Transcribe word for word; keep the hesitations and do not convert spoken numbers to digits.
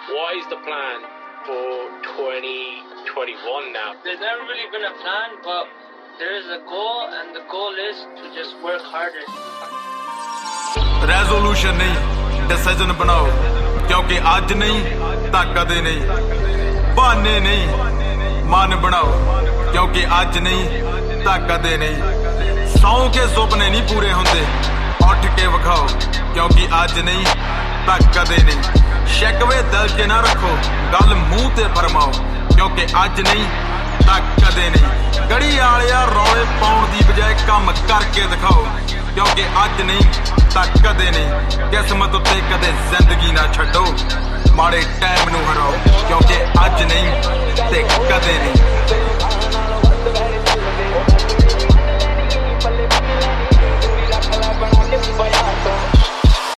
What is the plan for twenty twenty-one now? There's never really been a plan, but there is a goal, and the goal is to just work harder. Resolution नहीं, decision बनाओ, क्योंकि आज नहीं, ताकते नहीं, बहाने नहीं, मान बनाओ, क्योंकि आज नहीं, ताकते नहीं, सौ के सुपने नहीं पूरे होंदे, उठ के विखाओ, क्योंकि आज नहीं, ताकते नहीं, शिकवे दिल च ना रखो, गल मुंह ते फरमाओ, क्योंकि आज नहीं, ताकते नहीं, गड़ी आलिया रौले पाउण दी बजाय काम करके दिखाओ, क्योंकि आज नहीं, ताकते नहीं, किस्मत उत्ते कदे जिंदगी ना छड्डो, माड़े टाइम नूं हराओ, क्योंकि आज नहीं ते कदे नहीं।